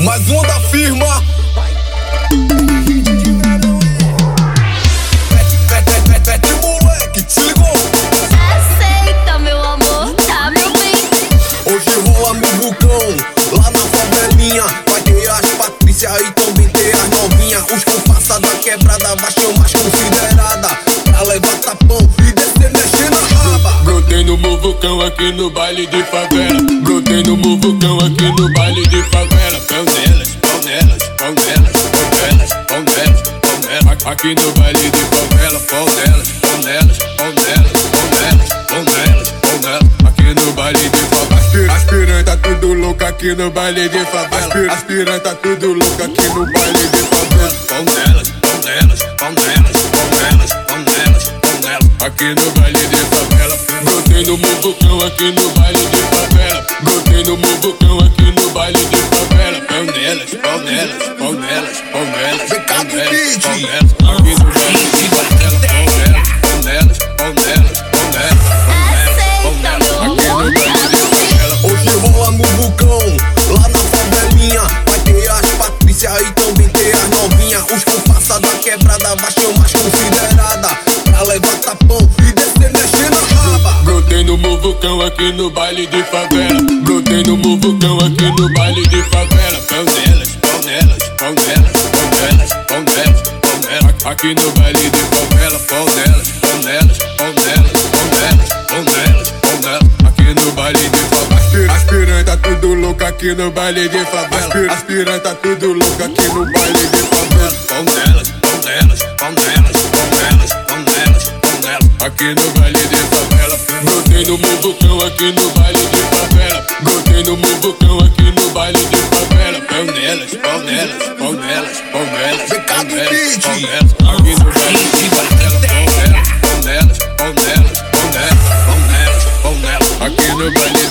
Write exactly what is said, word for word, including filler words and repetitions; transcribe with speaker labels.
Speaker 1: Mais uma da firma. Pet moleque, se ligou?
Speaker 2: Aceita, meu amor, tá, meu bem?
Speaker 1: Hoje rola no vulcão, lá na favelinha. Vai ter as Patrícia e também ter as novinha. Os compassa da quebrada vai chamar as considerada pra levar tapão e descer mexendo a raba.
Speaker 3: Brotei no vulcão aqui no baile de favela. Brotei no vulcão aqui no baile de favela. Pão nelas, pão nelas, pão nelas, pão nelas, pão nelas, pão nelas. Aqui no baile de favela, pão nelas, pão nelas, pão nelas, pão nelas, pão nelas, pão nelas. Aqui no baile de favela. As piranha tá tudo louca aqui no baile de favela. As piranha tá tudo louca aqui no baile de favela. Pão nelas, pão nelas, pão nelas, pão nelas, pão nelas, pão nelas. Aqui no baile de favela. Brotei no vulcão aqui no baile de favela. Brotei no vulcão aqui no baile de favela. Pão nelas, pão nelas, pão nelas, pão nelas, pão nelas, pão nelas. Aqui no baile de favela. Pão nelas, pão nelas, pão nelas, pão nelas, pão nelas. Aqui no baile de favela.
Speaker 1: Hoje rola no vulcão, lá na favelinha. Vai ter as Patrícia e também ter as novinha. Os compassa da quebrada vai chamar as considerada pra levar tapão e descer mexendo a raba.
Speaker 3: Brotei no vulcão aqui no baile de favela. Brotei no vulcão aqui no baile de favela. Pão nelas, pão nelas, pão nelas, pão nelas, pão nelas, pão nelas. Aqui no baile de favela. Pão nelas, pão nelas, pão nelas, pão nelas, pão nelas, pão nelas. Aqui no baile de favela. As piranha tá tudo louca aqui no baile de favela. As piranha tá tudo louca aqui no baile de favela. Pão nelas, pão nelas, pão nelas, pão nelas, pão nelas, pão nelas. Aqui no baile de favela. Brotei no vulcão aqui no baile de favela. Brotei no vulcão aqui no baile de favela. Pão nelas, pão nelas, pão nelas, pão nelas, pão nelas, pão nelas. Aqui no baile de favela. Pão nelas, pão nelas, pão nelas, pão nelas, pão nelas, pão nelas. Aqui no baile